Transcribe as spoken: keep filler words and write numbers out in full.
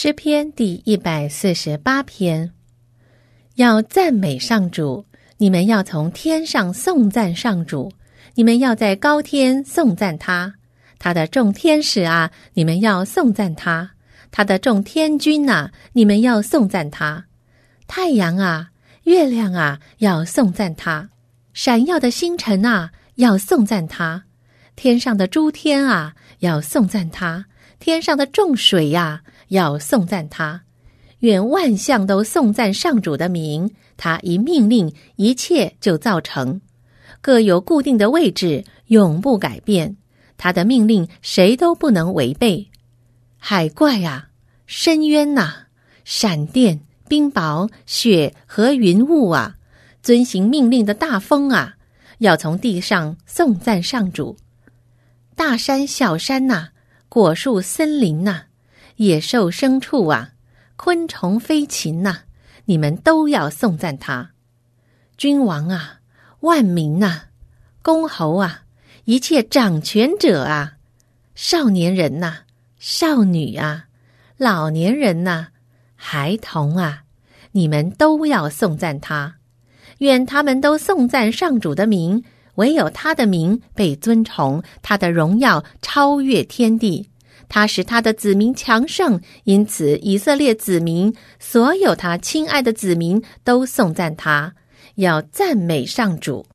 诗篇第一百四十八篇，要赞美上主，你们要从天上颂赞上主，你们要在高天颂赞他，他的众天使啊，你们要颂赞他，他的众天军啊，你们要颂赞他，太阳啊，月亮啊，要颂赞他，闪耀的星辰啊，要颂赞他，天上的诸天啊，要颂赞他，天上的众水呀、啊，要颂赞他。愿万象都颂赞上主的名，他一命令，一切就造成，各有固定的位置，永不改变，他的命令谁都不能违背。海怪啊，深渊啊，闪电、冰雹、雪和云雾啊，遵行命令的大风啊，要从地上颂赞上主。大山小山呐、啊，果树森林呐、啊，野兽牲畜啊，昆虫飞禽呐、啊，你们都要颂赞他。君王啊，万民啊，公侯啊，一切掌权者啊，少年人呐、啊，少女啊，老年人呐、啊，孩童啊，你们都要颂赞他。愿他们都颂赞上主的名，唯有他的名被尊崇，他的荣耀超越天地。他使他的子民强盛，因此以色列子民，所有他亲爱的子民都颂赞他，要赞美上主。